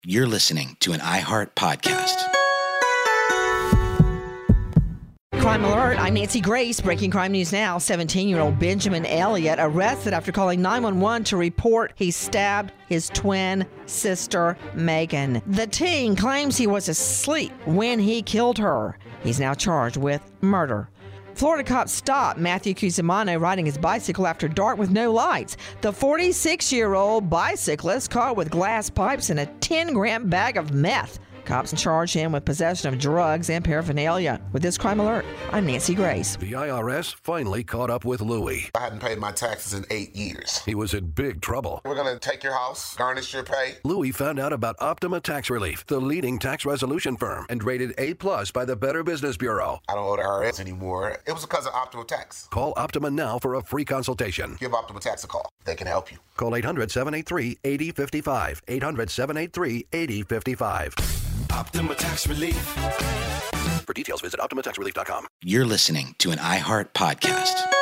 You're listening to an iHeart podcast. Crime Alert, I'm Nancy Grace. Breaking crime news now. 17-year-old Benjamin Elliott arrested after calling 911 to report he stabbed his twin sister, Megan. The teen claims he was asleep when he killed her. He's now charged with murder. Florida cops stopped Matthew Cusimano riding his bicycle after dark with no lights. The 46-year-old bicyclist caught with glass pipes and a 10-gram bag of meth. Cops charge him with possession of drugs and paraphernalia. With this Crime Alert, I'm Nancy Grace. The IRS finally caught up with Louie. I hadn't paid my taxes in 8 years. He was in big trouble. We're going to take your house, garnish your pay. Louie found out about Optima Tax Relief, the leading tax resolution firm, and rated A+ by the Better Business Bureau. I don't owe the IRS anymore. It was because of Optima Tax. Call Optima now for a free consultation. Give Optima Tax a call. They can help you. Call 800-783-8055. 800-783-8055. Optima Tax Relief. For details, visit OptimaTaxRelief.com. You're listening to an iHeart podcast.